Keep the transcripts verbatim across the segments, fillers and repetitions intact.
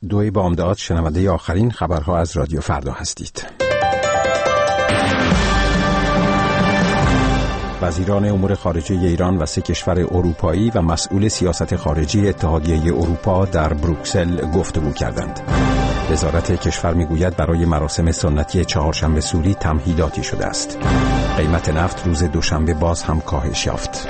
دوی بامداد، شنونده آخرین خبرها از رادیو فردا هستید. وزیران امور خارجه ایران و سه کشور اروپایی و مسئول سیاست خارجی اتحادیه اروپا در بروکسل گفتگو کردند. وزارت کشور میگوید برای مراسم سنتی چهارشنبه سوری تمهیداتی شده است. قیمت نفت روز دوشنبه باز هم کاهش یافت.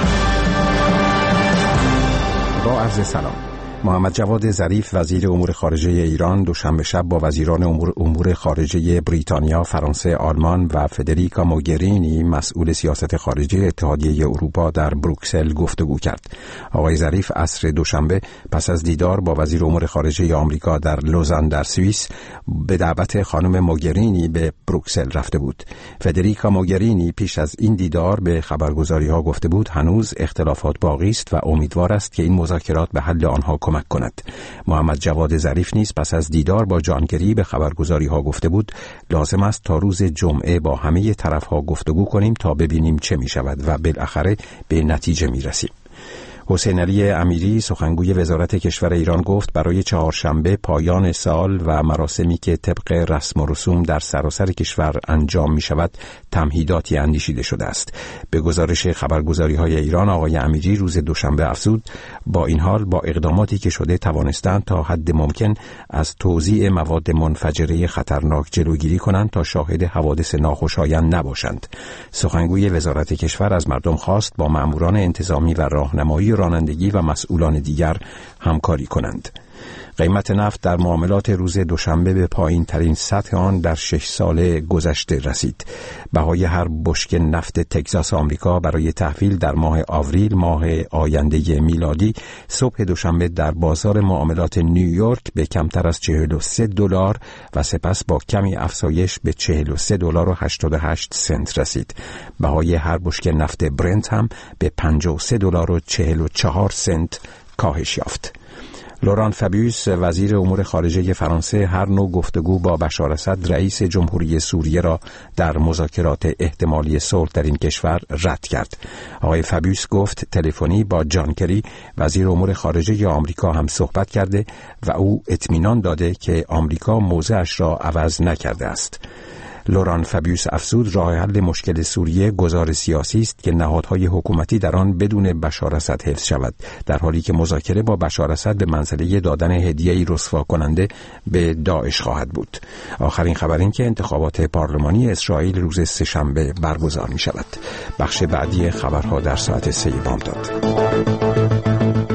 با عرض سلام. محمد جواد ظریف وزیر امور خارجه ایران دوشنبه شب با وزیران امور امور خارجه بریتانیا، فرانسه، آلمان و فدریکا موگرینی مسئول سیاست خارجی اتحادیه اروپا در بروکسل گفتگو کرد. آقای ظریف عصر دوشنبه پس از دیدار با وزیر امور خارجه آمریکا در لوزان در سوئیس به دعوت خانم موگرینی به بروکسل رفته بود. فدریکا موگرینی پیش از این دیدار به خبرگزاری‌ها گفته بود هنوز اختلافات باقی است و امیدوار است که این مذاکرات به حل آنها کمک کند. محمد جواد ظریف نیز پس از دیدار با جان کری به خبرگزاری‌ها گفته بود لازم است تا روز جمعه با همه طرف‌ها گفتگو کنیم تا ببینیم چه می‌شود و بالاخره به نتیجه می‌رسیم. حسین علی امیری سخنگوی وزارت کشور ایران گفت برای چهارشنبه پایان سال و مراسمی که طبق رسم و رسوم در سراسر کشور انجام می شود تمهیداتی اندیشیده شده است. به گزارش خبرگزاری‌های ایران آقای امیری روز دوشنبه افزود با این حال با اقداماتی که شده توانستند تا حد ممکن از توزیع مواد منفجره خطرناک جلوگیری کنند تا شاهد حوادث ناخوشایند نباشند. سخنگوی وزارت کشور از مردم خواست با ماموران انتظامی و راهنمایی رانندگی و مسئولان دیگر همکاری کنند. قیمت نفت در معاملات روز دوشنبه به پایین ترین سطح آن در شش سال گذشته رسید. بهای هر بشکه نفت تگزاس آمریکا برای تحویل در ماه آوریل ماه آینده میلادی صبح دوشنبه در بازار معاملات نیویورک به کمتر از چهل و سه دلار و سپس با کمی افزایش به چهل و سه دلار و هشتاد و هشت سنت رسید. بهای هر بشکه نفت برنت هم به پنجاه و سه دلار و چهل و چهار سنت کاهش یافت. لوران فابیوس وزیر امور خارجه فرانسه هر نوع گفتگو با بشار اسد رئیس جمهوری سوریه را در مذاکرات احتمالی صلح در این کشور رد کرد. آقای فابیوس گفت تلفنی با جان کری وزیر امور خارجه آمریکا هم صحبت کرده و او اطمینان داده که آمریکا موضعش را عوض نکرده است. لوران فابیوس افزود راه حل مشکل سوریه گذار سیاسی است که نهادهای حکومتی در آن بدون بشار اسد حفظ شود، در حالی که مذاکره با بشار اسد به منزله دادن هدیه‌ای رسوا کننده به داعش خواهد بود. آخرین خبر این که انتخابات پارلمانی اسرائیل روز سه‌شنبه برگزار می شود. بخش بعدی خبرها در ساعت سه بامداد.